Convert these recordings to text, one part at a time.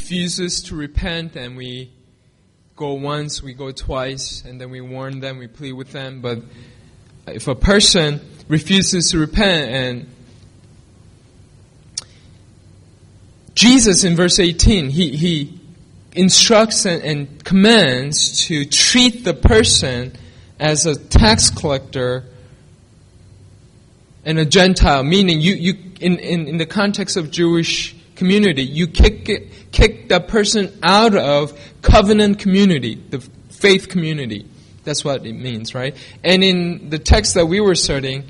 refuses to repent, and we go once, we go twice, and then we warn them, we plead with them. But if a person refuses to repent, and Jesus in verse 18, he instructs and commands to treat the person as a tax collector and a Gentile, meaning you in the context of Jewish community, you kick that person out of covenant community, the faith community. That's what it means, right? And in the text that we were studying,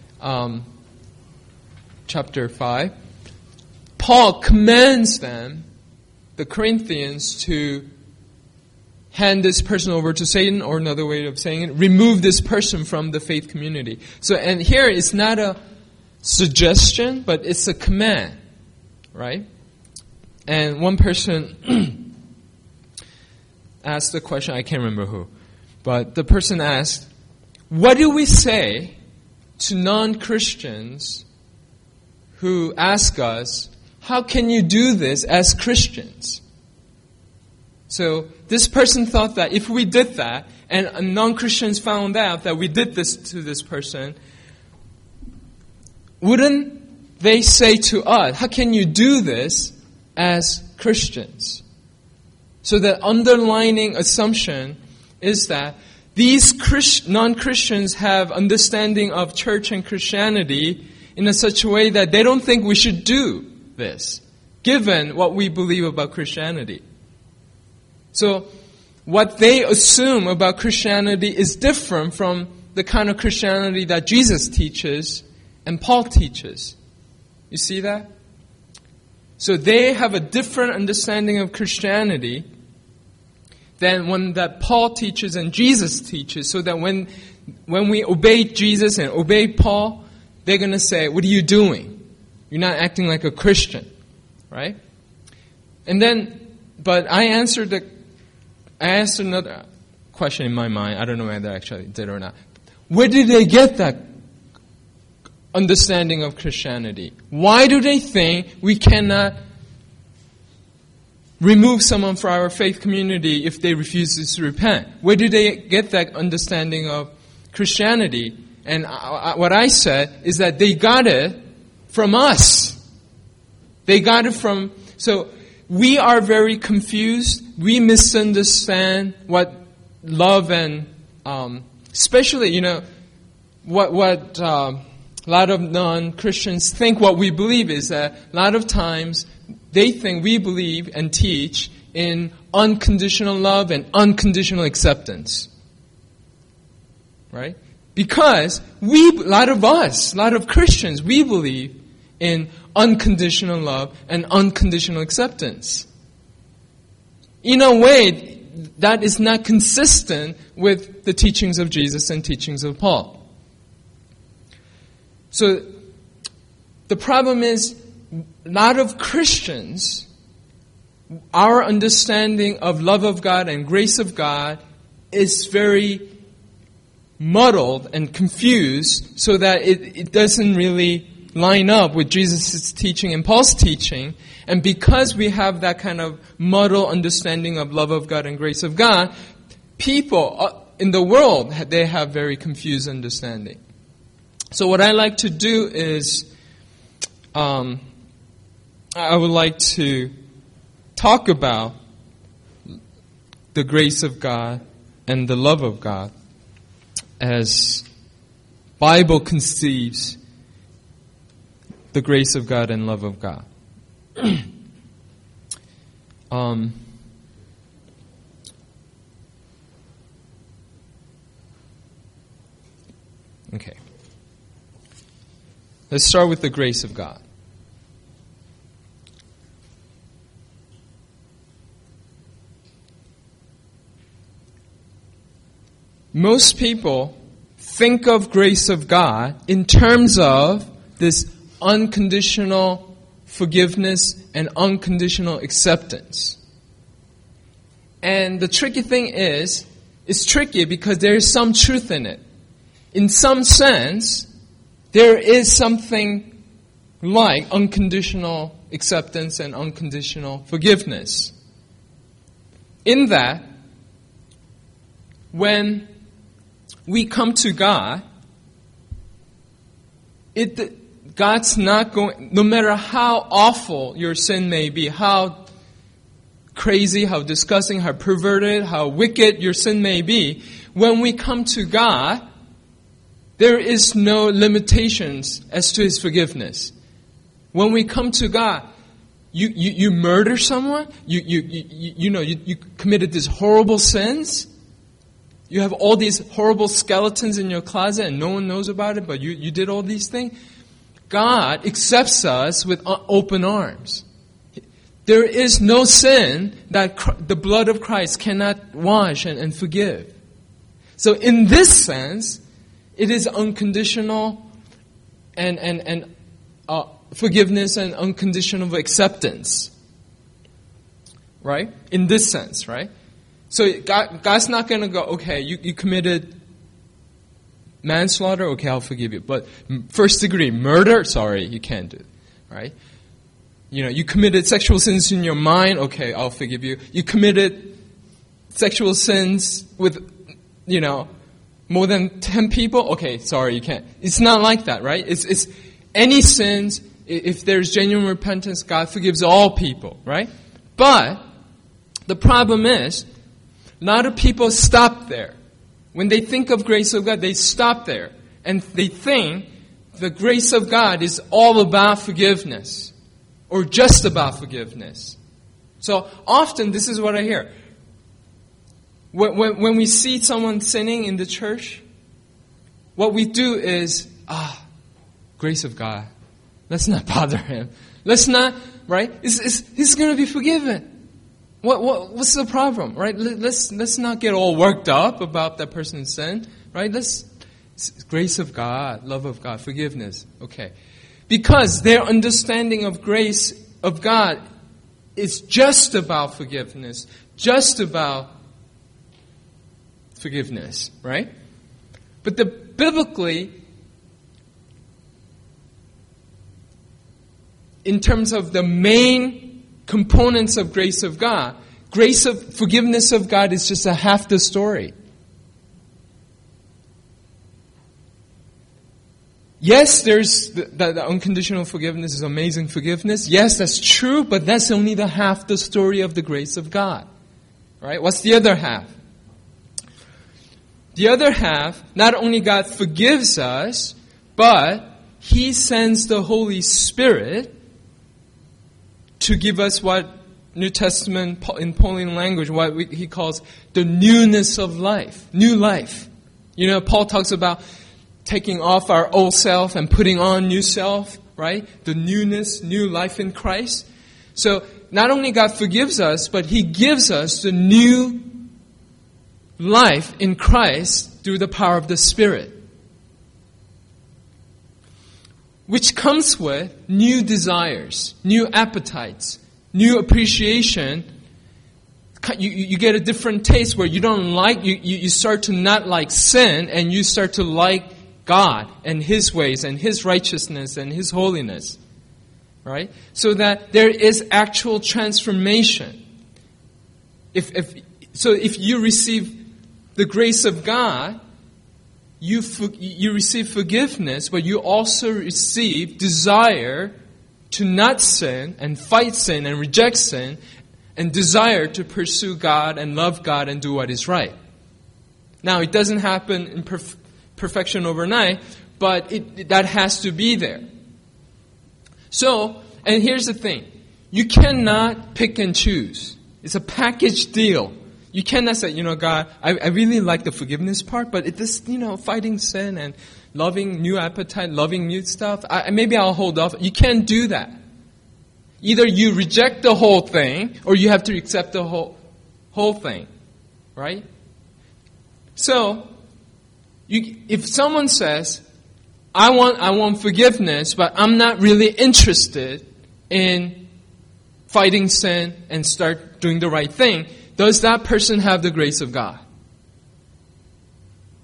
chapter 5, Paul commands them, the Corinthians, to hand this person over to Satan, or another way of saying it, remove this person from the faith community. So, and here it's not a suggestion, but it's a command, right? And one person asked the question, I can't remember who, but the person asked, what do we say to non-Christians who ask us, how can you do this as Christians? So this person thought that if we did that, and non-Christians found out that we did this to this person, wouldn't they say to us, how can you do this as Christians? So the underlining assumption is that these non-Christians have understanding of church and Christianity in such a way that they don't think we should do this, given what we believe about Christianity. So what they assume about Christianity is different from the kind of Christianity that Jesus teaches and Paul teaches. You see that? So they have a different understanding of Christianity than one that Paul teaches and Jesus teaches, so that when we obey Jesus and obey Paul, they're going to say, what are you doing? You're not acting like a Christian, right? And then, but I asked another question in my mind. I don't know whether I actually did or not. Where did they get that understanding of Christianity? Why do they think we cannot remove someone from our faith community if they refuse to repent? Where do they get that understanding of Christianity? And what I said is that they got it from us. They got it from... So we are very confused. We misunderstand what love and... especially, what a lot of non-Christians think what we believe is that a lot of times they think we believe and teach in unconditional love and unconditional acceptance. Right? Because a lot of Christians, we believe in unconditional love and unconditional acceptance. In a way, that is not consistent with the teachings of Jesus and teachings of Paul. So, the problem is, a lot of Christians, our understanding of love of God and grace of God is very muddled and confused, so that it doesn't really line up with Jesus' teaching and Paul's teaching. And because we have that kind of muddled understanding of love of God and grace of God, people in the world, they have very confused understanding. So what I like to do is, I would like to talk about the grace of God and the love of God as Bible conceives the grace of God and love of God. Okay. Let's start with the grace of God. Most people think of grace of God in terms of this unconditional forgiveness and unconditional acceptance. And the tricky thing is, it's tricky because there is some truth in it. In some sense, there is something like unconditional acceptance and unconditional forgiveness. In that, when we come to God, God's not going, no matter how awful your sin may be, how crazy, how disgusting, how perverted, how wicked your sin may be, when we come to God, there is no limitations as to His forgiveness. When we come to God, you murder someone, you committed these horrible sins, you have all these horrible skeletons in your closet and no one knows about it, but you did all these things. God accepts us with open arms. There is no sin that the blood of Christ cannot wash and forgive. So in this sense, it is unconditional and forgiveness and unconditional acceptance. Right? In this sense, right? So God's not going to go, okay, you committed manslaughter, okay, I'll forgive you. But first degree murder, sorry, you can't do it. Right? You committed sexual sins in your mind, okay, I'll forgive you. You committed sexual sins with, more than 10 people, okay, sorry, you can't. It's not like that, right? It's any sins, if there's genuine repentance, God forgives all people, right? But the problem is, a lot of people stop there. When they think of grace of God, they stop there. And they think the grace of God is all about forgiveness. Or just about forgiveness. So often, this is what I hear. When we see someone sinning in the church, what we do is, grace of God. Let's not bother him. Let's not, right? He's going to be forgiven. What's the problem, right? Let's not get all worked up about that person's sin, right? Grace of God, love of God, forgiveness. Okay. Because their understanding of grace of God is just about forgiveness, just about forgiveness, right? But biblically, in terms of the main components of grace of God, grace of forgiveness of God is just a half the story. Yes, there's the unconditional forgiveness is amazing forgiveness. Yes, that's true, but that's only the half the story of the grace of God. Right? What's the other half? The other half, not only God forgives us, but He sends the Holy Spirit to give us what New Testament, in Pauline language, what he calls the newness of life. New life. Paul talks about taking off our old self and putting on new self, right? The newness, new life in Christ. So not only God forgives us, but He gives us the new life in Christ through the power of the Spirit. Which comes with new desires, new appetites, new appreciation. You get a different taste where you don't like, you start to not like sin and you start to like God and His ways and His righteousness and His holiness. Right? So that there is actual transformation. If you receive the grace of God, you receive forgiveness, but you also receive desire to not sin and fight sin and reject sin and desire to pursue God and love God and do what is right. Now, it doesn't happen in perfection overnight, but that has to be there. So, and here's the thing. You cannot pick and choose. It's a package deal. You cannot say, God, I really like the forgiveness part, but this, fighting sin and loving new appetite, loving new stuff, maybe I'll hold off. You can't do that. Either you reject the whole thing, or you have to accept the whole thing. Right? So, if someone says, I want forgiveness, but I'm not really interested in fighting sin and start doing the right thing, does that person have the grace of God?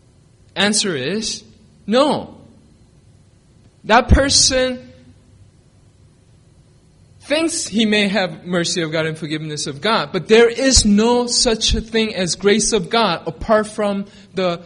Answer is no. That person thinks he may have mercy of God and forgiveness of God, but there is no such a thing as grace of God apart from the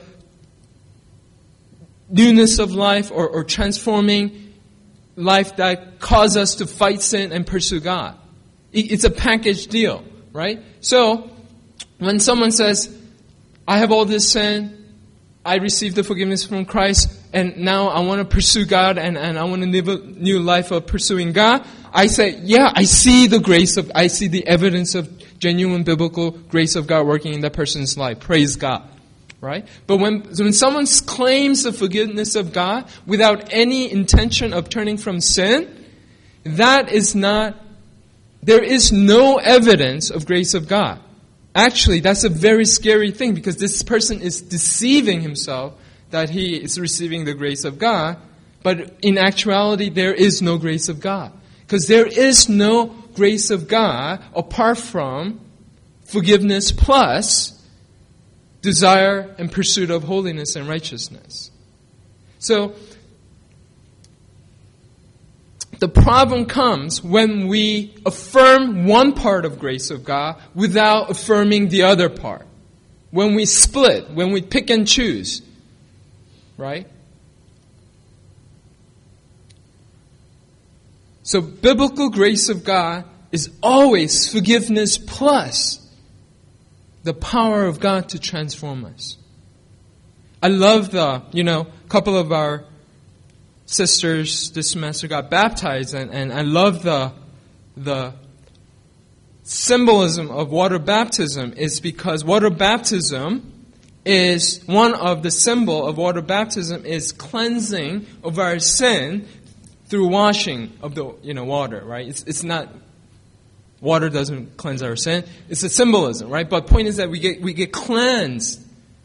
newness of life or transforming life that causes us to fight sin and pursue God. It's a package deal, right? So, when someone says, I have all this sin, I received the forgiveness from Christ, and now I want to pursue God, and I want to live a new life of pursuing God, I say, yeah, I see the evidence of genuine biblical grace of God working in that person's life. Praise God. Right? But when someone claims the forgiveness of God without any intention of turning from sin, there is no evidence of grace of God. Actually, that's a very scary thing because this person is deceiving himself that he is receiving the grace of God, but in actuality, there is no grace of God. Because there is no grace of God apart from forgiveness plus desire and pursuit of holiness and righteousness. So, the problem comes when we affirm one part of grace of God without affirming the other part. When we split, when we pick and choose, right? So biblical grace of God is always forgiveness plus the power of God to transform us. I love a couple of our sisters this semester got baptized, and I love the symbolism of water baptism is because water baptism is one of the symbol of water baptism is cleansing of our sin through washing of the water, right? It's not water doesn't cleanse our sin. It's a symbolism, right? But point is that we get cleansed.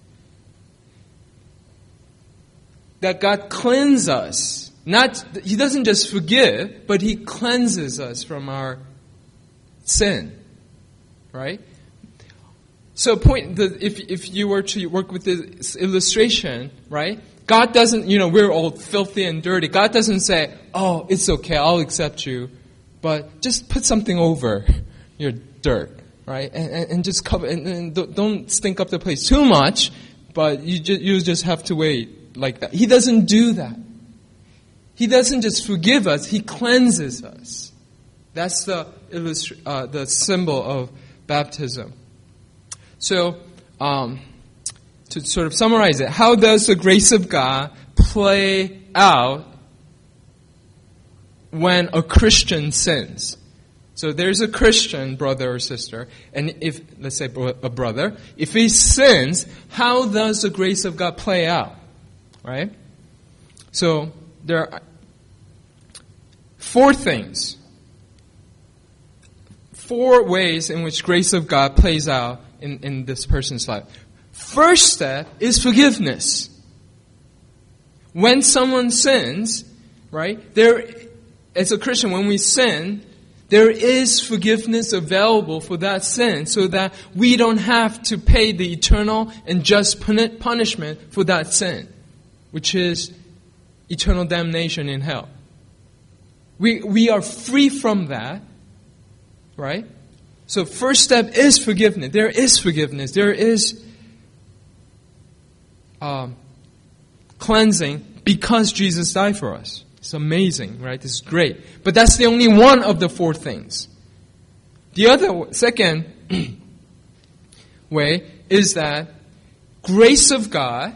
That God cleanses us. He doesn't just forgive, but He cleanses us from our sin, right? So if you were to work with this illustration, right? God doesn't, we're all filthy and dirty. God doesn't say, oh, it's okay, I'll accept you, but just put something over your dirt, right? And just cover, and don't stink up the place too much, but you just have to wait like that. He doesn't do that. He doesn't just forgive us, He cleanses us. That's the symbol of baptism. So, to sort of summarize it, how does the grace of God play out when a Christian sins? So there's a Christian brother or sister, and let's say a brother, if he sins, how does the grace of God play out? Right? So there are 4 things. 4 ways in which grace of God plays out in this person's life. First step is forgiveness. When someone sins, right, as a Christian, when we sin, there is forgiveness available for that sin so that we don't have to pay the eternal and just punishment for that sin, which is eternal damnation in hell. We are free from that, right? So first step is forgiveness. There is forgiveness. There is cleansing because Jesus died for us. It's amazing, right? It's great. But that's the only one of the 4 things. The second way is that grace of God,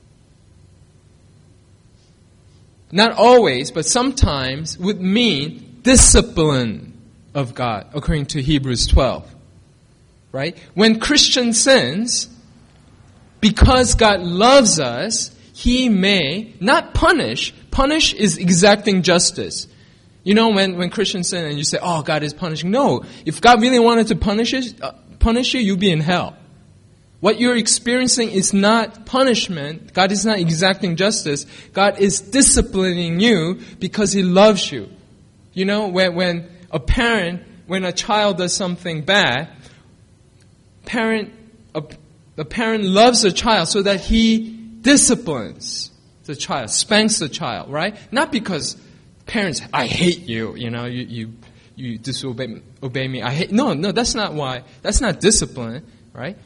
not always, but sometimes would mean discipline of God, according to Hebrews 12. Right? When Christian sins, because God loves us, He may not punish. Punish is exacting justice. When Christians sin and you say, oh, God is punishing. No. If God really wanted to punish you, you'd be in hell. What you're experiencing is not punishment. God is not exacting justice. God is disciplining you because He loves you. When a child does something bad, the parent loves the child so that he disciplines the child, spanks the child, right? Not because parents, I hate you, you you disobey me. I hate. No, that's not why. That's not discipline, right?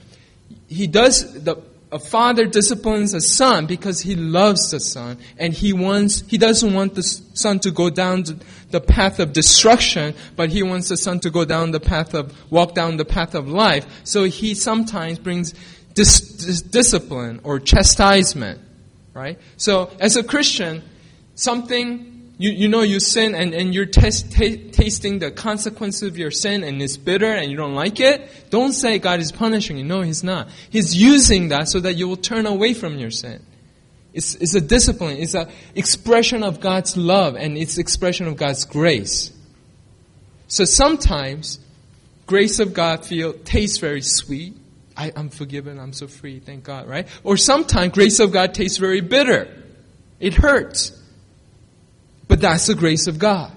A father disciplines a son because he loves the son, and he doesn't want the son to go down the path of destruction, but he wants the son to walk down the path of life. So he sometimes brings discipline or chastisement, right? So as a Christian, something you sin and you're tasting the consequences of your sin and it's bitter and you don't like it, don't say God is punishing you. No, He's not. He's using that so that you will turn away from your sin. It's a discipline. It's an expression of God's love and it's expression of God's grace. So sometimes grace of God tastes very sweet. I'm forgiven, I'm so free, thank God, right? Or sometimes grace of God tastes very bitter. It hurts. But that's the grace of God.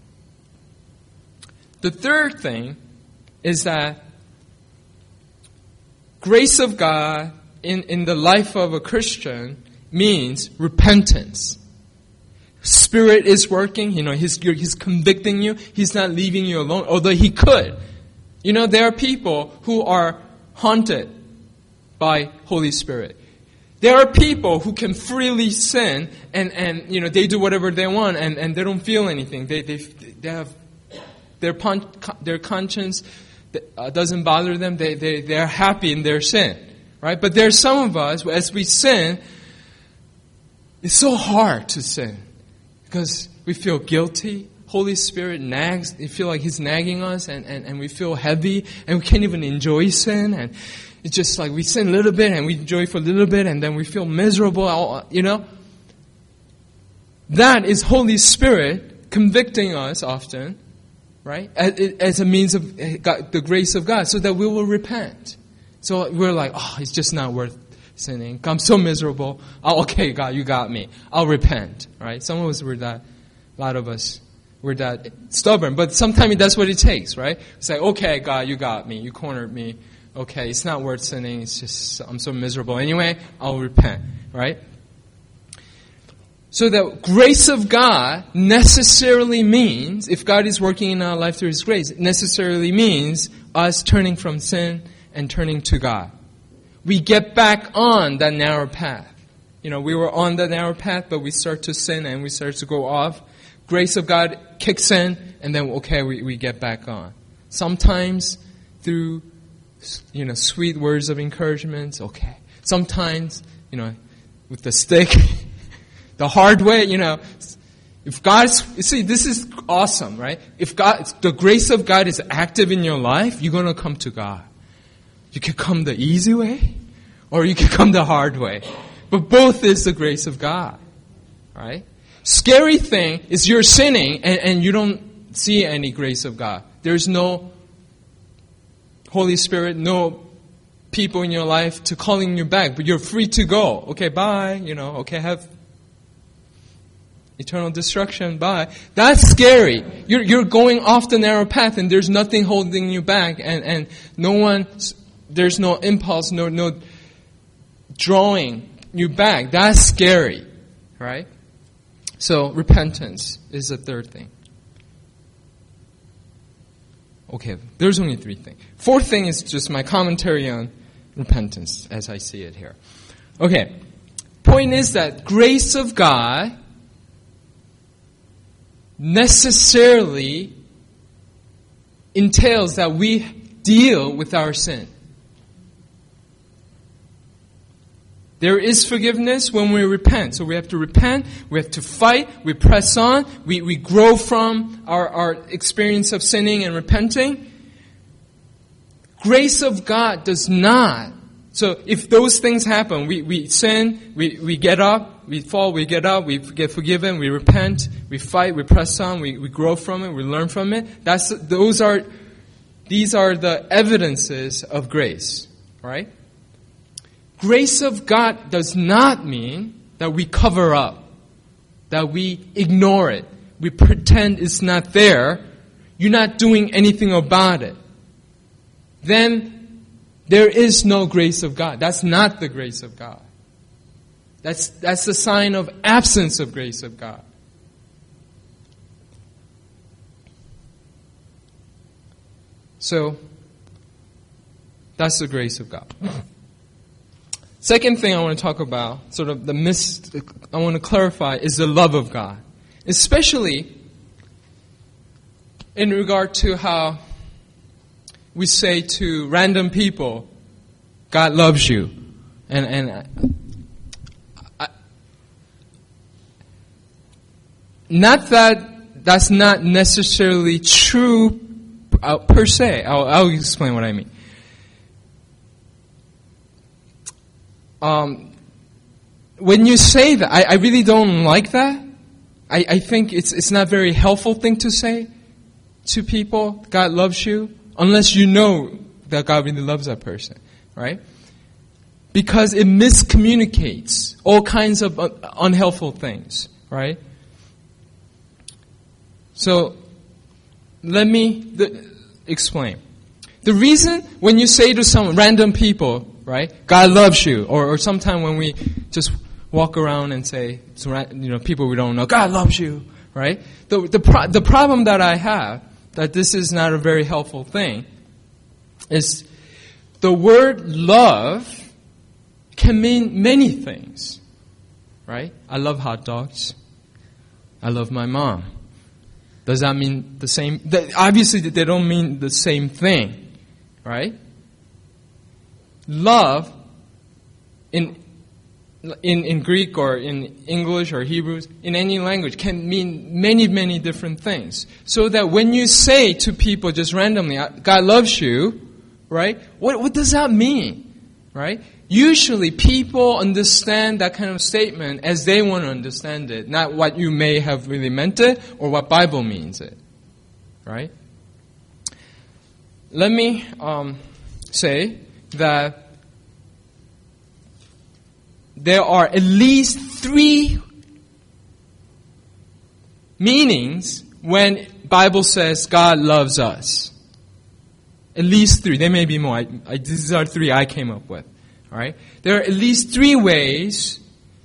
The third thing is that grace of God in the life of a Christian means repentance. Spirit is working, He's convicting you. He's not leaving you alone, although He could. There are people who are haunted by Holy Spirit. There are people who can freely sin and they do whatever they want and they don't feel anything. They have their conscience doesn't bother them. They're happy in their sin, right? But there's some of us, as we sin, it's so hard to sin because we feel guilty. Holy Spirit nags. We feel like He's nagging us and we feel heavy and we can't even enjoy sin and it's just like we sin a little bit and we enjoy for a little bit and then we feel miserable, That is Holy Spirit convicting us often, right? As a means of the grace of God so that we will repent. So we're like, it's just not worth sinning. I'm so miserable. Okay, God, you got me. I'll repent, right? Some of us a lot of us, we're that stubborn. But sometimes that's what it takes, right? It's like, okay, God, you got me. You cornered me. Okay, it's not worth sinning. It's just, I'm so miserable. Anyway, I'll repent, right? So the grace of God necessarily means, if God is working in our life through His grace, it necessarily means us turning from sin and turning to God. We get back on that narrow path. We were on the narrow path, but we start to sin and we start to go off. Grace of God kicks in, and then, we get back on. Sometimes through sweet words of encouragement, okay. Sometimes, with the stick, the hard way, if this is awesome, right? If the grace of God is active in your life, you're going to come to God. You can come the easy way, or you can come the hard way. But both is the grace of God, right? Scary thing is you're sinning and you don't see any grace of God. There's no Holy Spirit, no people in your life to calling you back, but you're free to go. Okay, bye. Have eternal destruction. Bye. That's scary. You're going off the narrow path, and there's nothing holding you back, and there's no impulse, no drawing you back. That's scary, right? So repentance is the third thing. Okay, there's only three things. Fourth thing is just my commentary on repentance as I see it here. Okay, point is that grace of God necessarily entails that we deal with our sin. There is forgiveness when we repent. So we have to repent, we have to fight, we press on, we grow from our experience of sinning and repenting. Grace of God does not. So if those things happen, we sin, we get up, we fall, we get up, we get forgiven, we repent, we fight, we press on, we grow from it, we learn from it. These are the evidences of grace, right? Grace of God does not mean that we cover up, that we ignore it, we pretend it's not there, you're not doing anything about it. Then there is no grace of God. That's not the grace of God. That's the sign of absence of grace of God. So, that's the grace of God. Second thing I want to talk about, sort of I want to clarify, is the love of God. Especially in regard to how we say to random people, God loves you. Not that that's not necessarily true per se. I'll explain what I mean. When you say that, I really don't like that. I think it's not a very helpful thing to say to people, God loves you, unless you know that God really loves that person, right? Because it miscommunicates all kinds of unhelpful things, right? So, let me explain. The reason when you say to some random people, right, God loves you, or sometime when we just walk around and say, people we don't know, God loves you, right? The problem that I have, that this is not a very helpful thing, is the word love can mean many things, right? I love hot dogs. I love my mom. Does that mean the same? Obviously, they don't mean the same thing, right? Love, in Greek or in English or Hebrews, in any language, can mean many, many different things. So that when you say to people just randomly, God loves you, right? What does that mean, right? Usually people understand that kind of statement as they want to understand it, not what you may have really meant it or what Bible means it, right? Let me say that there are at least 3 meanings when Bible says God loves us. At least 3. There may be more. These are 3 I came up with. All right? There are at least 3 ways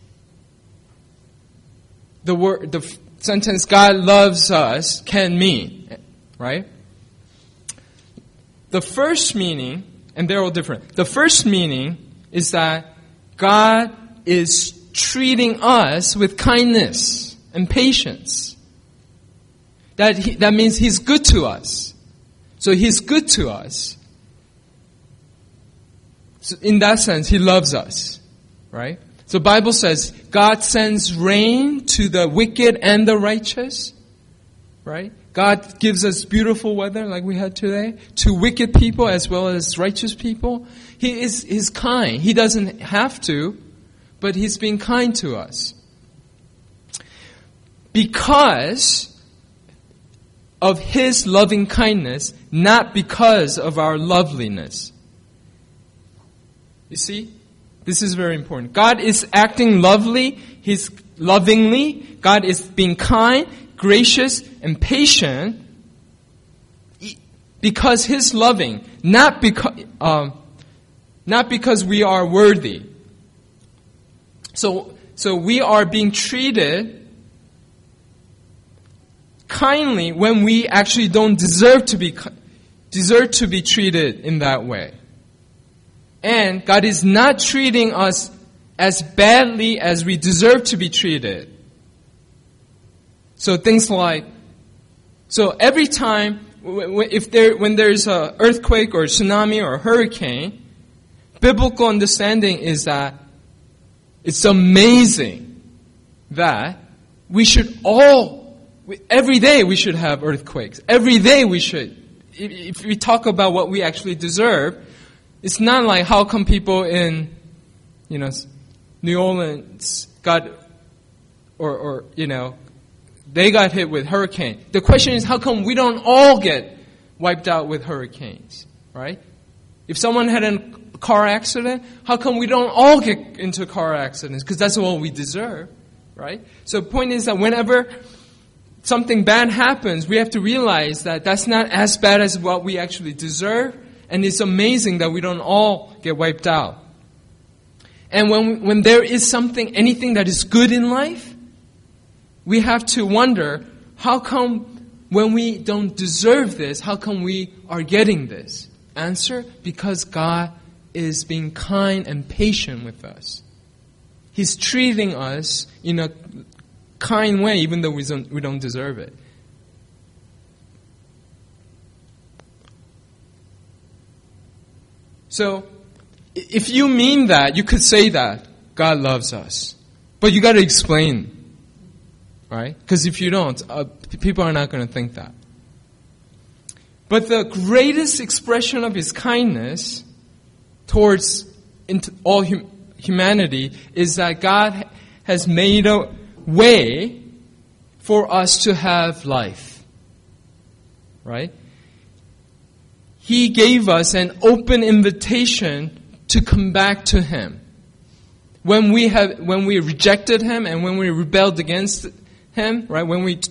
the sentence God loves us can mean. Right? The first meaning, and they're all different. The first meaning is that God is treating us with kindness and patience. That means He's good to us. So He's good to us. So in that sense, He loves us. Right? So the Bible says, God sends rain to the wicked and the righteous. Right? God gives us beautiful weather like we had today to wicked people as well as righteous people. He's kind. He doesn't have to, but He's being kind to us. Because of His loving kindness, not because of our loveliness. You see? This is very important. God is acting lovely. He's lovingly. God is being kind, gracious, and patient because He's loving, not because we are worthy. So we are being treated kindly when we actually don't deserve to be treated in that way. And God is not treating us as badly as we deserve to be treated. So things like, every time when there's an earthquake or a tsunami or a hurricane, biblical understanding is that it's amazing that we should every day we should have earthquakes. Every day we should. If we talk about what we actually deserve, it's not like how come people in, New Orleans got, they got hit with hurricane. The question is, how come we don't all get wiped out with hurricanes, right? If someone had a car accident, how come we don't all get into car accidents? Because that's all we deserve, right? So the point is that whenever something bad happens, we have to realize that that's not as bad as what we actually deserve. And it's amazing that we don't all get wiped out. And when there is anything that is good in life, we have to wonder, how come when we don't deserve this, how come we are getting this? Answer, because God is being kind and patient with us. He's treating us in a kind way, even though we don't deserve it. So, if you mean that, you could say that God loves us. But you got to explain, right? Because if you don't, people are not going to think that. But the greatest expression of His kindness towards all humanity is that God has made a way for us to have life. Right? He gave us an open invitation to come back to Him. When we rejected Him and when we rebelled against Him, right? When we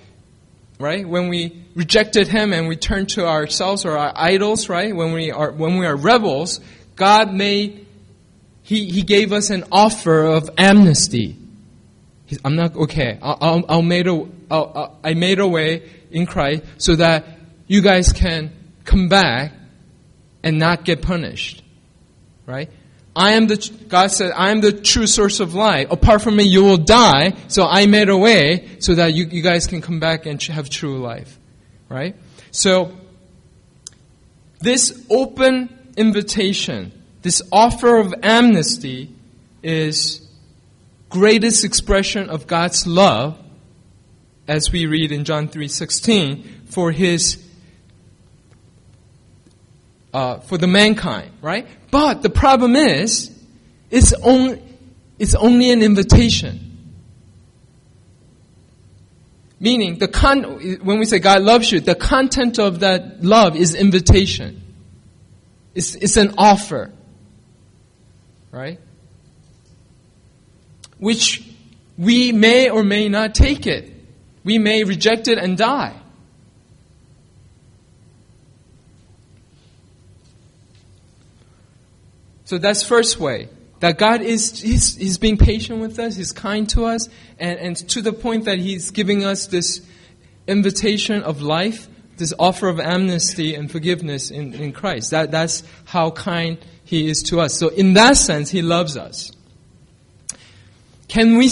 rejected Him and we turned to ourselves or our idols, right? When we are rebels, God He gave us an offer of amnesty. I'm not okay. I made a way in Christ so that you guys can come back and not get punished, right? God said, I am the true source of life. Apart from me, you will die. So I made a way so that you guys can come back and have true life, right? So this open invitation, this offer of amnesty is greatest expression of God's love, as we read in John 3:16, for the mankind, right? But the problem is, it's only an invitation. Meaning, when we say God loves you, the content of that love is invitation. It's an offer, right? Which we may or may not take it. We may reject it and die. So that's first way. That God He's being patient with us, He's kind to us, and to the point that He's giving us this invitation of life, this offer of amnesty and forgiveness in Christ. That's how kind He is to us. So in that sense, He loves us. When we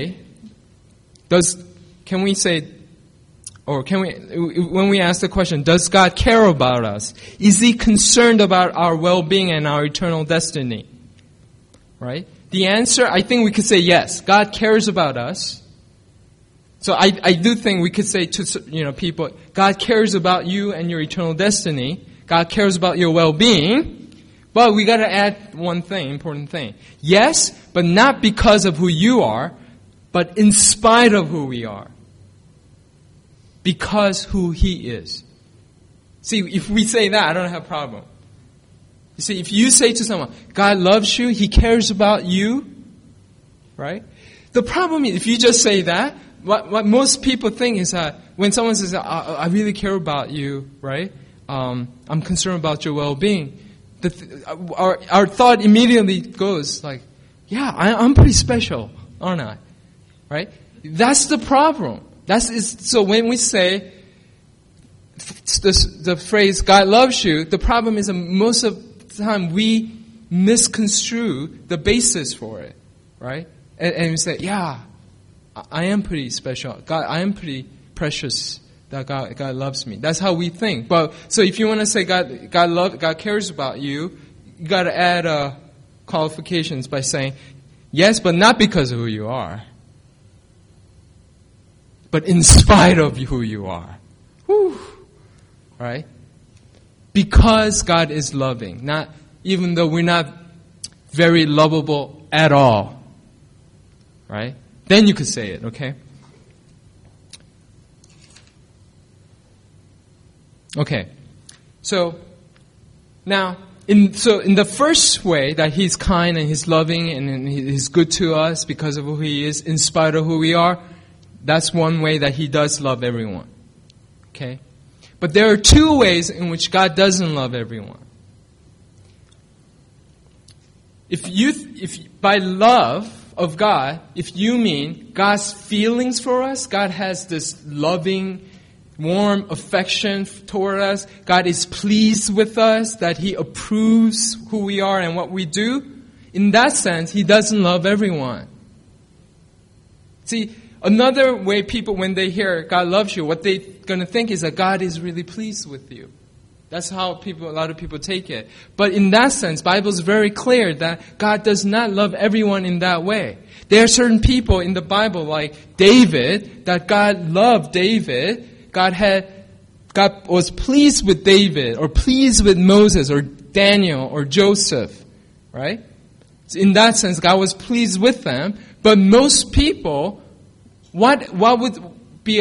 ask the question, does God care about us? Is He concerned about our well-being and our eternal destiny? Right? The answer, I think we could say yes. God cares about us. So I do think we could say to people, God cares about you and your eternal destiny. God cares about your well-being. But we got to add one thing, important thing. Yes, but not because of who you are, but in spite of who we are. Because who He is. See, if we say that, I don't have a problem. You see, if you say to someone, God loves you, He cares about you, right? The problem is, if you just say that, what most people think is that when someone says, I really care about you, right? I'm concerned about your well-being. Our thought immediately goes like, yeah, I'm pretty special, aren't I? Right? That's the problem. So when we say the phrase, God loves you, the problem is that most of the time we misconstrue the basis for it, right? And we say, yeah, I am pretty special. I am pretty precious that God loves me. That's how we think. But so if you want to say God cares about you, you got to add qualifications by saying, yes, but not because of who you are. But in spite of who you are. Whew. Right? Because God is loving. Even though we're not very lovable at all. Right? Then you could say it, okay? Okay. So, now, in the first way that He's kind and He's loving and He's good to us because of who He is, in spite of who we are, that's one way that He does love everyone. Okay? But there are two ways in which God doesn't love everyone. If by love of God, if you mean God's feelings for us, God has this loving warm affection toward us. God is pleased with us, that He approves who we are and what we do. In that sense, He doesn't love everyone. See, another way people, when they hear God loves you, what they're going to think is that God is really pleased with you. That's how a lot of people take it. But in that sense, Bible is very clear that God does not love everyone in that way. There are certain people in the Bible, like David, that God loved David. God was pleased with David, or pleased with Moses, or Daniel, or Joseph, right? So in that sense, God was pleased with them. But most people, what would be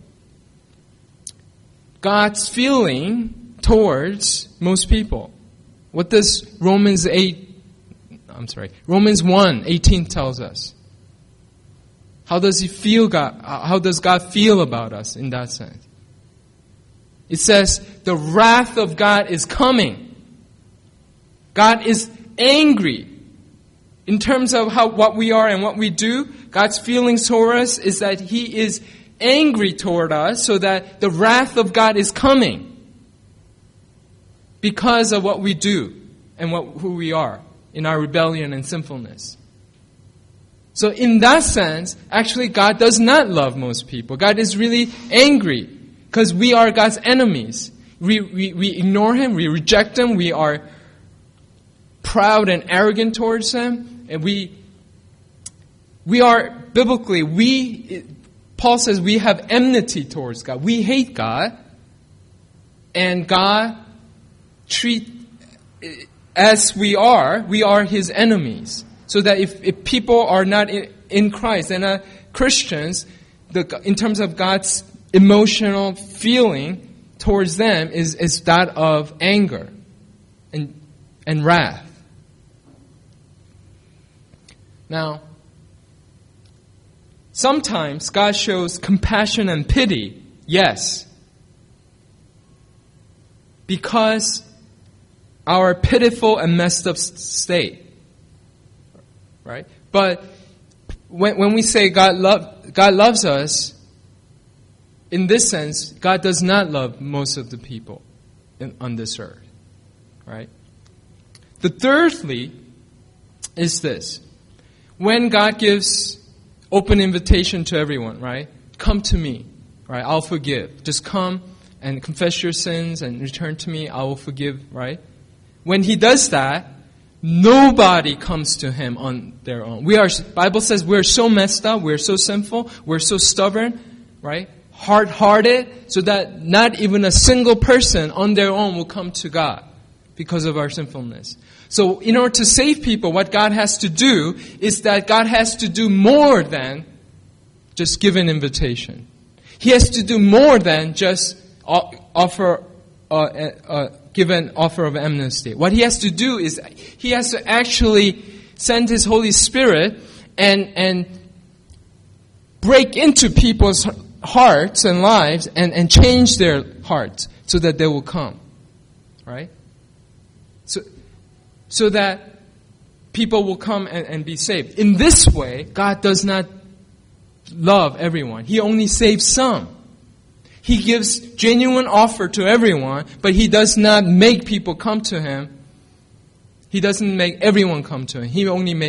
God's feeling towards most people? What does Romans 1:18 tells us? How does He feel God? How does God feel about us in that sense? It says the wrath of God is coming. God is angry. In terms of what we are and what we do, God's feelings toward us is that He is angry toward us, so that the wrath of God is coming because of what we do and who we are in our rebellion and sinfulness. So in that sense, actually God does not love most people. God is really angry because we are God's enemies. We ignore Him, we reject Him, we are proud and arrogant towards Him. And we are, biblically, Paul says we have enmity towards God. We hate God. And God as we are His enemies. So that if people are not in Christ, they're not Christians, in terms of God's emotional feeling towards them is that of anger and wrath. Now, sometimes God shows compassion and pity, yes, because our pitiful and messed up state, right? But when we say God loves us, in this sense, God does not love most of the people on this earth, right? The thirdly is this. When God gives open invitation to everyone, right? Come to me, right? I'll forgive. Just come and confess your sins and return to me. I will forgive, right? When He does that, nobody comes to Him on their own. Bible says we're so messed up, we're so sinful, we're so stubborn, right? Hard-hearted, so that not even a single person on their own will come to God because of our sinfulness. So in order to save people, what God has to do is that God has to do more than just give an invitation. He has to do more than just give an offer of amnesty. What He has to do is He has to actually send His Holy Spirit and break into people's hearts and lives and change their hearts so that they will come. Right? So that people will come and be saved. In this way, God does not love everyone. He only saves some. He gives genuine offer to everyone, but He does not make people come to Him. He doesn't make everyone come to Him. He only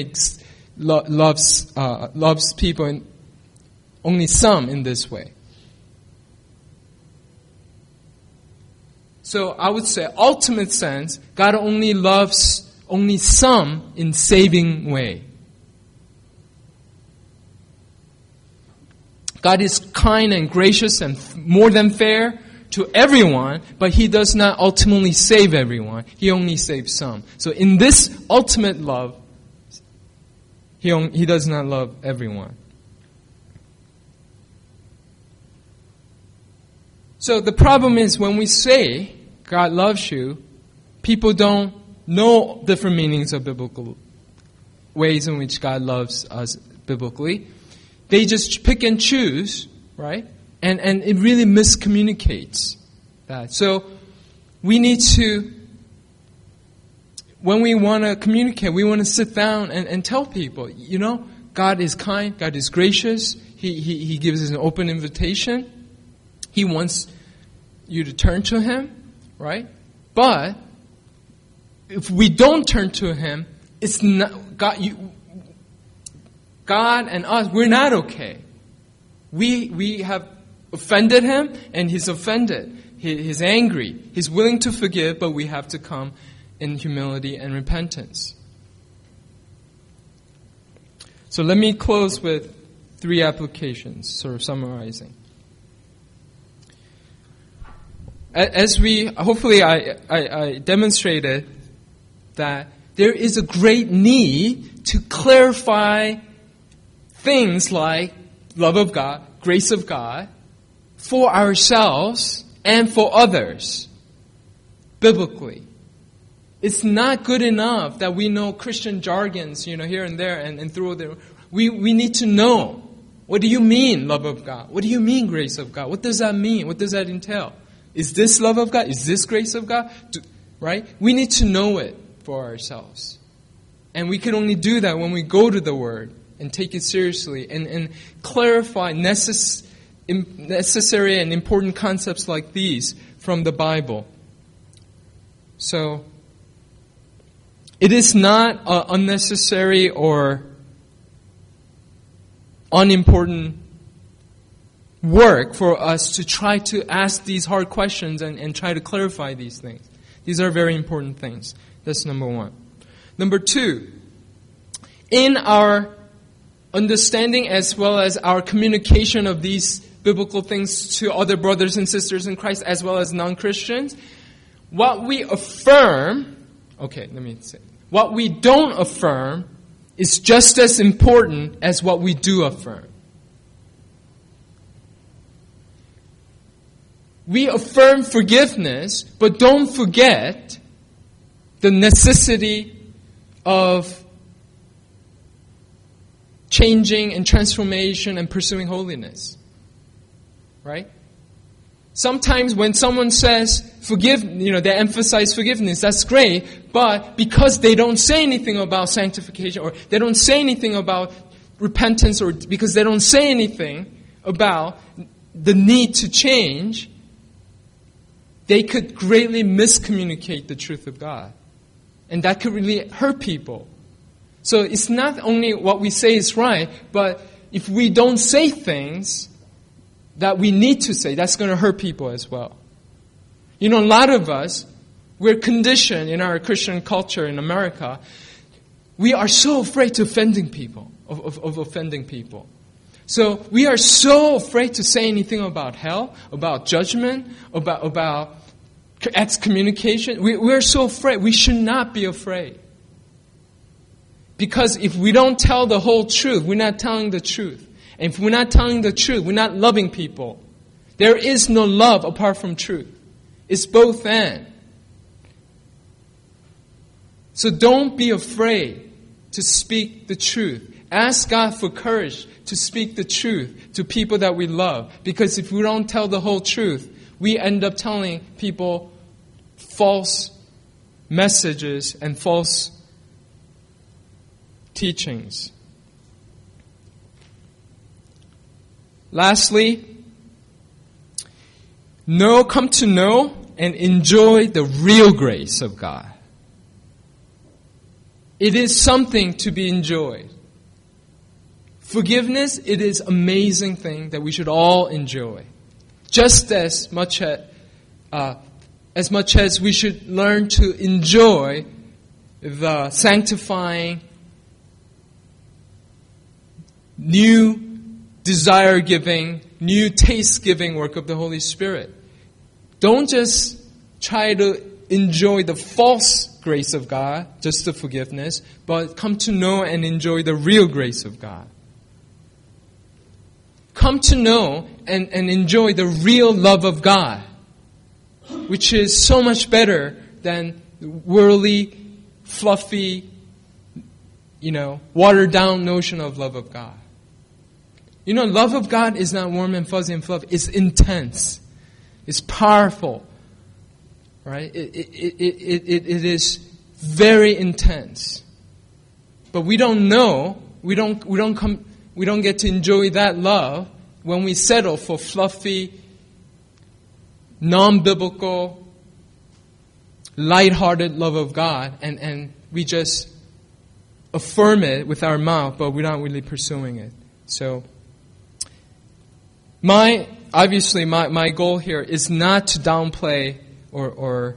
loves people, and only some in this way. So I would say, ultimate sense, God only loves only some in saving way. God is kind and gracious and more than fair to everyone, but He does not ultimately save everyone. He only saves some. So in this ultimate love, He does not love everyone. So the problem is when we say God loves you, people don't know different meanings of biblical ways in which God loves us biblically. They just pick and choose, right? And it really miscommunicates that. So we need to, when we want to communicate, we want to sit down and tell people, God is kind, God is gracious. He gives us an open invitation. He wants you to turn to Him, right? But if we don't turn to Him, it's not God and us. We're not okay. We have offended Him, and He's offended. He's angry. He's willing to forgive, but we have to come in humility and repentance. So let me close with 3 applications, sort of summarizing. As hopefully I demonstrated that there is a great need to clarify things like love of God, grace of God, for ourselves and for others, biblically. It's not good enough that we know Christian jargons, here and there and through there. We need to know, what do you mean, love of God? What do you mean, grace of God? What does that mean? What does that entail? Is this love of God? Is this grace of God? Right? We need to know it for ourselves. And we can only do that when we go to the Word and take it seriously and clarify necessary and important concepts like these from the Bible. So, it is not unnecessary or unimportant work for us to try to ask these hard questions and try to clarify these things. These are very important things. That's number 1. Number 2, in our understanding as well as our communication of these biblical things to other brothers and sisters in Christ as well as non-Christians, what we don't affirm is just as important as what we do affirm. We affirm forgiveness, but don't forget the necessity of changing and transformation and pursuing holiness. Right? Sometimes when someone says forgive, they emphasize forgiveness, that's great, but because they don't say anything about sanctification, or they don't say anything about repentance, or because they don't say anything about the need to change, they could greatly miscommunicate the truth of God. And that could really hurt people. So it's not only what we say is right, but if we don't say things that we need to say, that's going to hurt people as well. A lot of us, we're conditioned in our Christian culture in America, we are so afraid to offending people, of offending people. So we are so afraid to say anything about hell, about judgment, about excommunication. We're so afraid. We should not be afraid. Because if we don't tell the whole truth, we're not telling the truth. And if we're not telling the truth, we're not loving people. There is no love apart from truth. It's both and. So don't be afraid to speak the truth. Ask God for courage to speak the truth to people that we love. Because if we don't tell the whole truth, we end up telling people false messages and false teachings. Lastly, come to know and enjoy the real grace of God. It is something to be enjoyed. Forgiveness, it is an amazing thing that we should all enjoy. Just as much as we should learn to enjoy the sanctifying, new desire-giving, new taste-giving work of the Holy Spirit. Don't just try to enjoy the false grace of God, just the forgiveness, but come to know and enjoy the real grace of God. Come to know and enjoy the real love of God, which is so much better than worldly, fluffy, watered down notion of love of God. Love of God is not warm and fuzzy and fluffy. It's intense. It's powerful. Right? It is very intense. But we don't know. We don't get to enjoy that love when we settle for fluffy, non-biblical, light-hearted love of God, and we just affirm it with our mouth, but we're not really pursuing it. So, my goal here is not to downplay or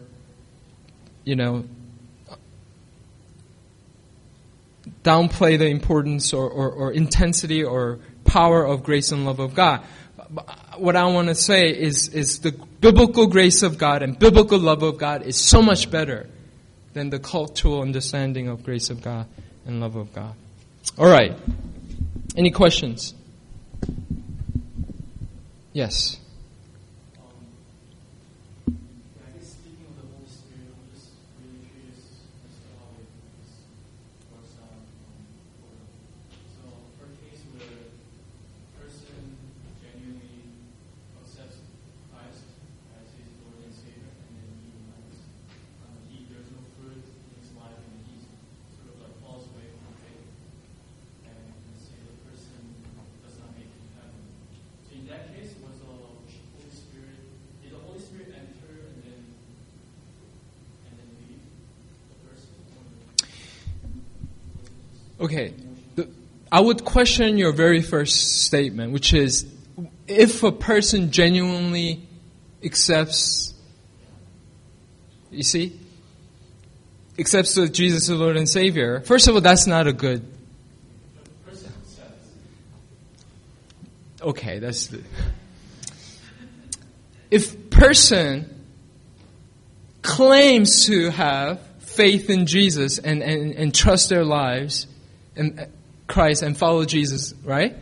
downplay the importance or intensity or power of grace and love of God. What I want to say is the biblical grace of God and biblical love of God is so much better than the cultural understanding of grace of God and love of God. All right. Any questions? Yes. I guess speaking of the Holy Spirit, I'm just really curious as to how it works out. So, for a case where a person genuinely accepts Christ as his Lord and Savior, and then there's no fruit in his life, and he sort of like falls away from faith, and let's say the person does not make it to heaven. So in that case, did the Holy Spirit enter and then leave the person? Okay. I would question your very first statement, which is, if a person genuinely accepts, accepts Jesus as Lord and Savior, first of all, that's not a good. Okay, that's the. If person claims to have faith in Jesus and trust their lives in Christ and follow Jesus, right?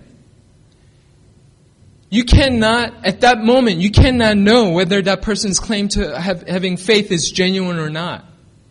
You cannot, at that moment, you cannot know whether that person's claim to having faith is genuine or not.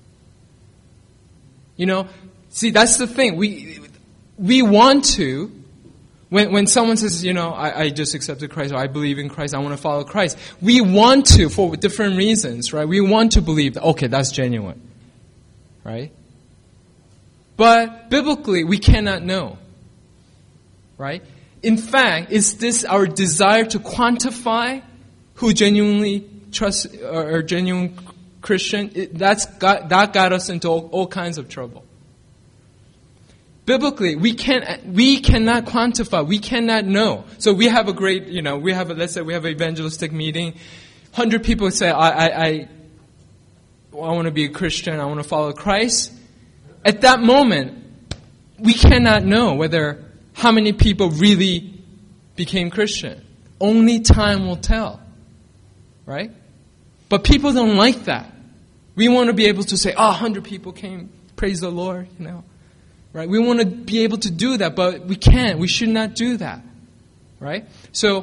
See, that's the thing. We want to, when someone says, I just accepted Christ, or I believe in Christ, I want to follow Christ, we want to, for different reasons, right? We want to believe that, okay, that's genuine, right? But biblically, we cannot know, right? In fact, is this our desire to quantify who genuinely trusts or genuine Christian? That got us into all kinds of trouble. Biblically, we cannot quantify. We cannot know. So we have a great, let's say we have an evangelistic meeting. 100 people say, I want to be a Christian. I want to follow Christ. At that moment, we cannot know how many people really became Christian. Only time will tell. Right? But people don't like that. We want to be able to say, 100 people came, praise the Lord, Right? We want to be able to do that, but we can't. We should not do that. Right? So,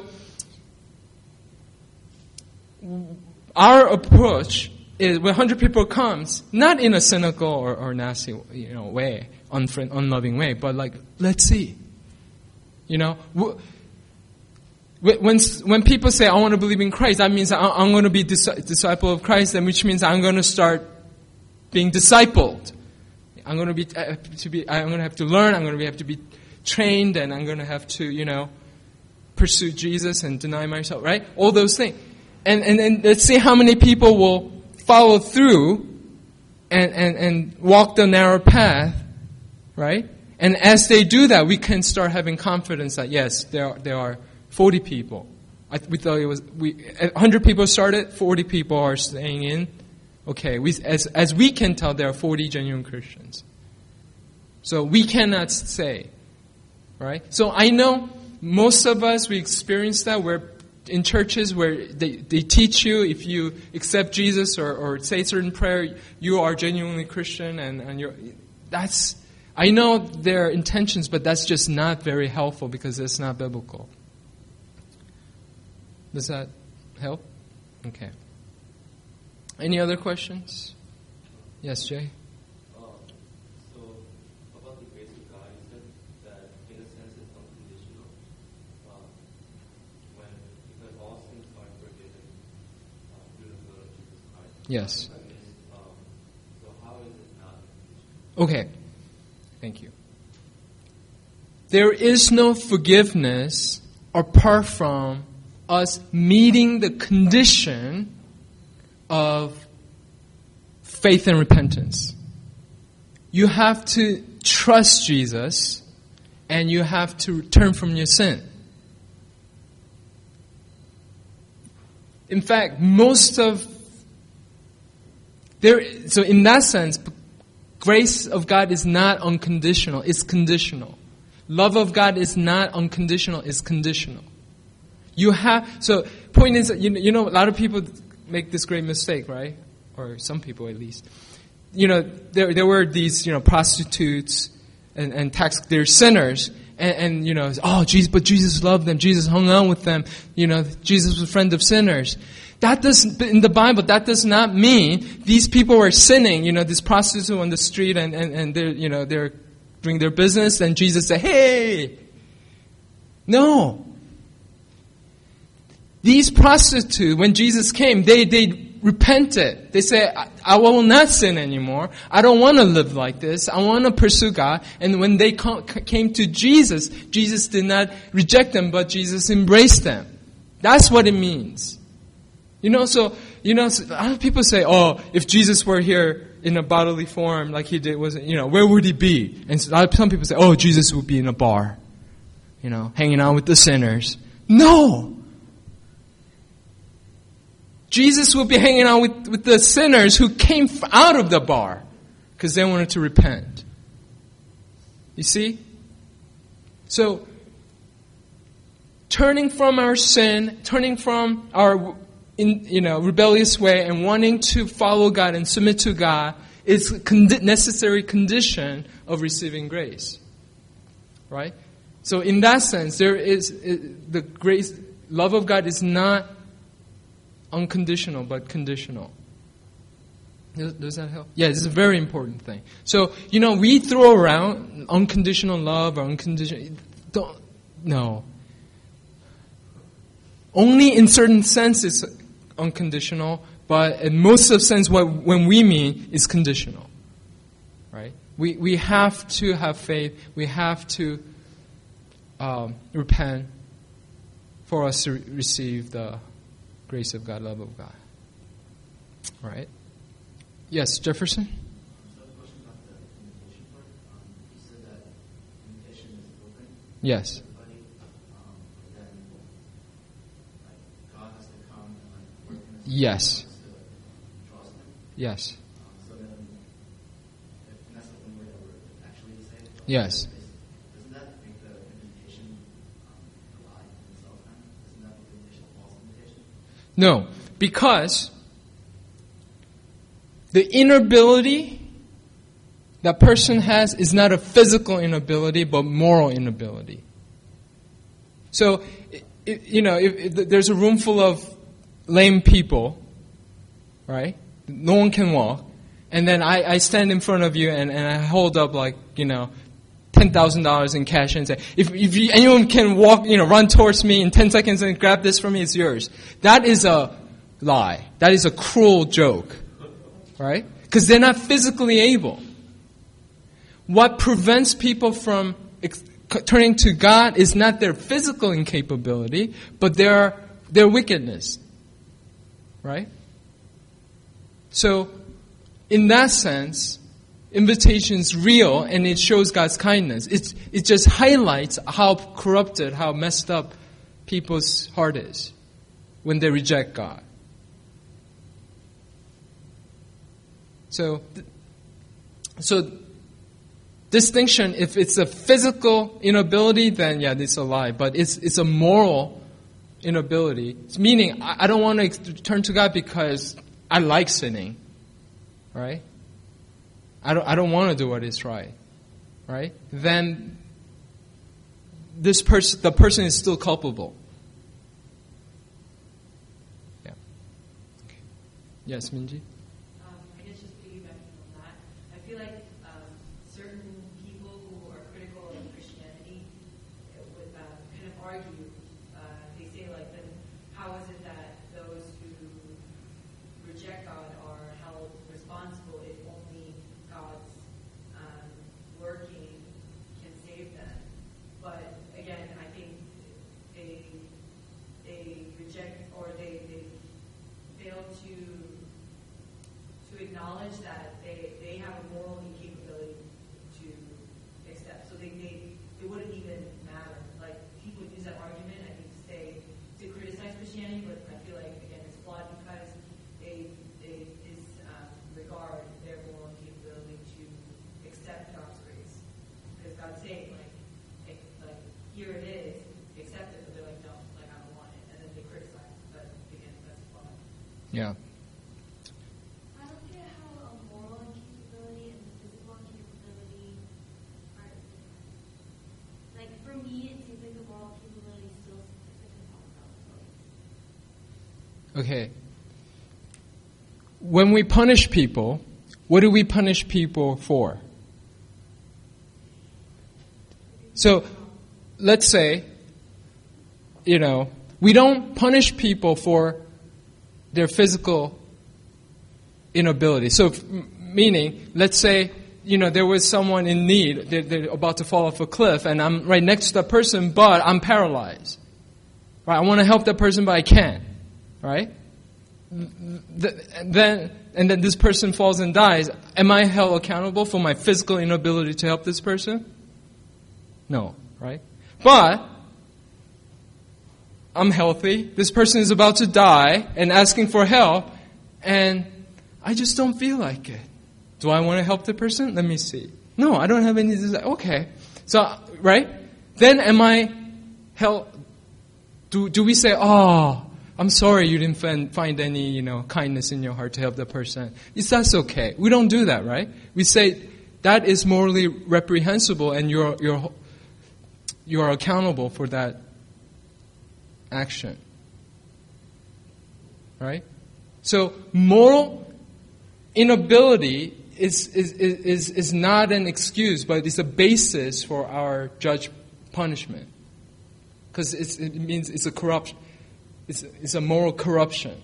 our approach is when 100 people comes, not in a cynical or nasty, way, unloving way, but like, let's see. When people say, I want to believe in Christ, that means I'm going to be disciple of Christ, which means I'm going to start being discipled. I'm going to have to learn, I'm going to have to be trained, and I'm going to have to, pursue Jesus and deny myself, right? All those things. And let's see how many people will follow through and walk the narrow path, right? And as they do that, we can start having confidence that, yes, there are 40 people. We thought 100 people started, 40 people are staying in. Okay, as we can tell, there are 40 genuine Christians. So we cannot say, right? So I know most of us, we experience that where in churches where they teach you if you accept Jesus or say a certain prayer, you are genuinely Christian, I know their intentions, but that's just not very helpful because it's not biblical. Does that help? Okay. Any other questions? Yes, Jay? So, about the grace of God, you said that in a sense it's unconditional. Because all sins are forgiven through the blood of Jesus Christ. Yes. So how is it not unconditional? Okay. Thank you. There is no forgiveness apart from us meeting the condition of faith and repentance. You have to trust Jesus, and you have to turn from your sin. In fact, so in that sense, grace of God is not unconditional, it's conditional. Love of God is not unconditional, it's conditional. Point is, you know, a lot of people make this great mistake, right? Or some people at least. You know, there were these, you know, prostitutes and they're sinners. And you know, but Jesus loved them. Jesus hung out with them. You know, Jesus was a friend of sinners. In the Bible, that does not mean these people were sinning. You know, this prostitute on the street and they're, you know, they're doing their business, and Jesus said, "Hey!" No. These prostitutes, when Jesus came, they repented. They said, I will not sin anymore. I don't want to live like this. I want to pursue God. And when they came to Jesus, Jesus did not reject them, but Jesus embraced them. That's what it means. You know, so a lot of people say, if Jesus were here in a bodily form like he did, where would he be? And some people say, Jesus would be in a bar, you know, hanging out with the sinners. No! Jesus would be hanging out with the sinners who came out of the bar because they wanted to repent. You see? So, turning from our sin, turning from our rebellious way and wanting to follow God and submit to God is a necessary condition of receiving grace. Right? So in that sense, the grace, love of God is not unconditional, but conditional. Does that help? Yeah, this is a very important thing. So, you know, we throw around unconditional love or unconditional... No. Only in certain senses unconditional, but in most of the sense when we mean is conditional. Right? We have to have faith. We have to repent for us to receive the grace of God, love of God. All right? Yes, Jefferson? So a question about the invitation part. You said that invitation is open. Yes. Everybody. But then, God has to come and work in us. Yes. To draw us in. Yes. So then, and that's the one way that we're actually saved. Yes. Doesn't that make the invitation a lie in itself? Isn't that the invitation a false invitation? No, because the inability that person has is not a physical inability, but moral inability. So, if there's a room full of lame people, right? No one can walk. And then I stand in front of you and I hold up $10,000 in cash and say, if anyone can walk, run towards me in 10 seconds and grab this from me, it's yours. That is a lie. That is a cruel joke. Right? Because they're not physically able. What prevents people from turning to God is not their physical incapability, but their wickedness. Right? So, in that sense, invitation is real and it shows God's kindness. It just highlights how corrupted, how messed up people's heart is when they reject God. So distinction, if it's a physical inability, then yeah, it's a lie. But it's a moral inability. It's meaning I don't want to turn to God because I like sinning. Right? I don't want to do what is right. Right? Then the person is still culpable. Yeah. Okay. Yes, Minji? I guess just piggybacking on that, I feel like certain people who are critical of Christianity would kind of argue. They say, then how is it that those who reject God are held responsible if only God's working can save them? But again, I think they Yeah. I don't get how a moral incapability and physical incapability are different. Like, for me, it seems like the moral capability is still significant. Okay. When we punish people, what do we punish people for? So, let's say, we don't punish people for their physical inability. So, meaning, let's say, there was someone in need, they're about to fall off a cliff, and I'm right next to that person, but I'm paralyzed. Right? I want to help that person, but I can't. Right? Then this person falls and dies. Am I held accountable for my physical inability to help this person? No, right? But I'm healthy. This person is about to die and asking for help, and I just don't feel like it. Do I want to help the person? Let me see. No, I don't have any desire. Okay. So, right? Then am I held? Do we say, oh, I'm sorry you didn't find any, kindness in your heart to help the person. That's okay. We don't do that, right? We say that is morally reprehensible, and you're accountable for that action. Right? So moral inability is not an excuse, but it's a basis for our judge punishment. Because it means it's a corruption. It's a moral corruption.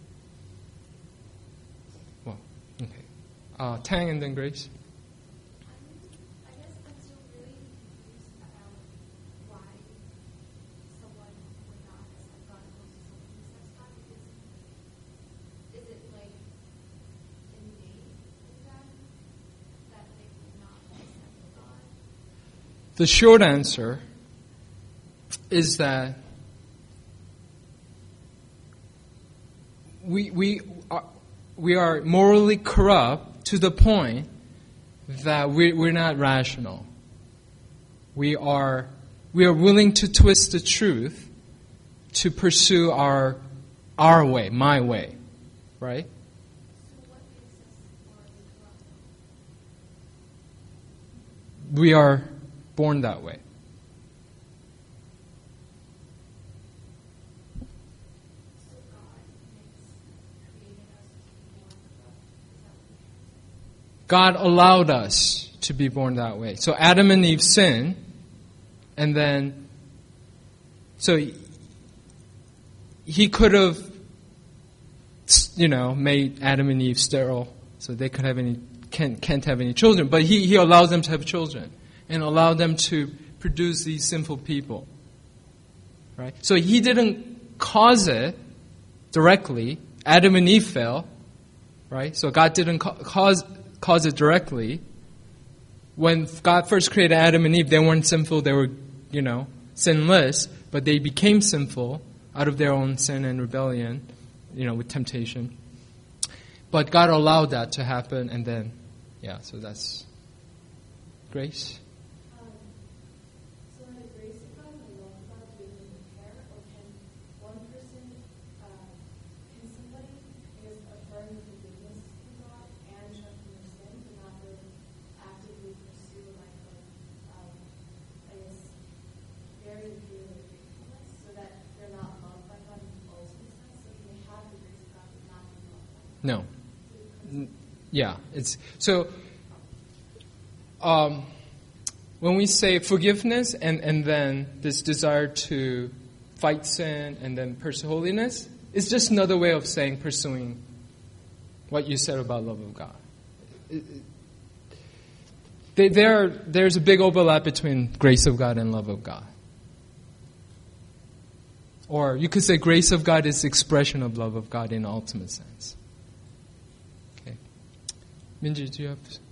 Well, okay. Tang and then Grace. I guess I'm still really confused about why someone would not accept God and most someone who accepts God. Because is it like innate in them that they would not accept God? The short answer is that we are morally corrupt to the point that we're not rational. We are willing to twist the truth to pursue our way, my way, right? So what makes us morally corrupt? We are born that way. God allowed us to be born that way. So Adam and Eve sinned, and then, so he could have, made Adam and Eve sterile, so they could have can't have any children. But he allows them to have children, and allowed them to produce these sinful people. Right? So he didn't cause it directly. Adam and Eve fell, right? So God didn't cause it directly. When God first created Adam and Eve, they weren't sinful, they were, sinless, but they became sinful out of their own sin and rebellion, with temptation. But God allowed that to happen, and then, so that's Grace. So in the grace of God and the love of God, do we compare, or can one person, can somebody, affirm the forgiveness of God and trust in their sins and not really actively pursue a life of, very inferior faithfulness, so that they're not loved by God in the ultimate sense? So can they have the grace of God but not be loved by God? No. Yeah, it's so. When we say forgiveness and then this desire to fight sin and then pursue holiness, it's just another way of saying pursuing what you said about love of God. There's a big overlap between grace of God and love of God. Or you could say grace of God is the expression of love of God in the ultimate sense. Okay. Minji, do you have... Just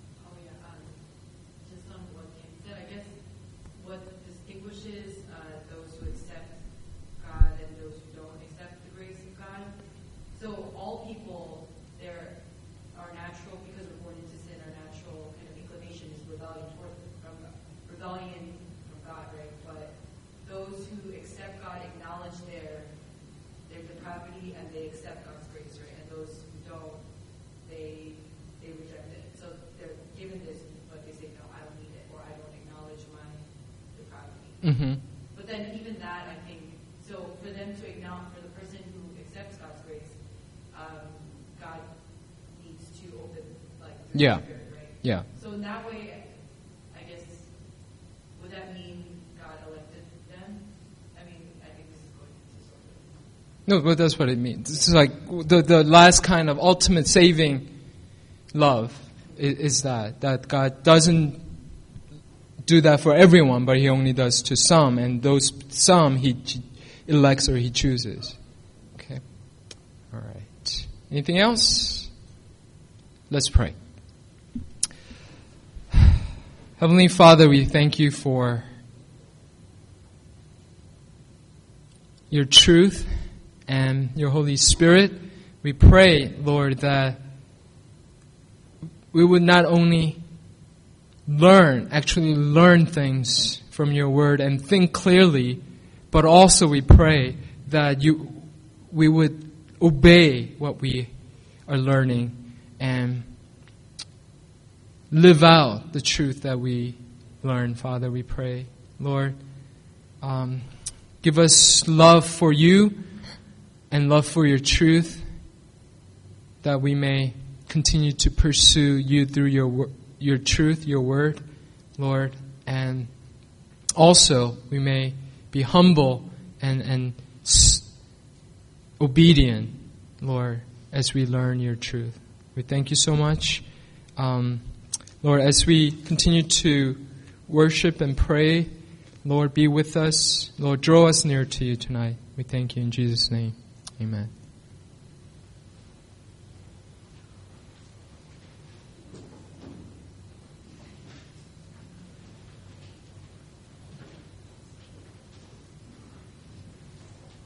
on what Kim said, I guess what distinguishes those who accept God and those who don't accept the grace of God. So all people, there are natural, because we're born into sin, our natural kind of inclination is rebellion from God, right? But those who accept God acknowledge their depravity and they accept God's grace, right? And those who don't, they reject it. So they're given this, but they say, no, I don't need it, or I don't acknowledge my depravity. Mm-hmm. But then even that, I think, so for them to acknowledge, for the person who accepts God's grace, God needs to open, like, through Yeah. the Spirit, right? Yeah. So in that way, I guess, would that mean God elected them? I mean, I think this is going to sort of... No, but that's what it means. It's like the last kind of ultimate saving love is that God doesn't do that for everyone, but He only does to some, and those some He elects or He chooses. Okay. All right. Anything else? Let's pray. Heavenly Father, we thank You for Your truth and Your Holy Spirit. We pray, Lord, that we would not only actually learn things from Your Word and think clearly, but also we pray that we would obey what we are learning and live out the truth that we learn. Father, we pray, Lord, give us love for You and love for Your truth, that we may continue to pursue You through Your truth, Your Word, Lord, and also we may be humble and obedient, Lord, as we learn Your truth. We thank You so much. Lord, as we continue to worship and pray, Lord, be with us. Lord, draw us near to You tonight. We thank You in Jesus' name. Amen.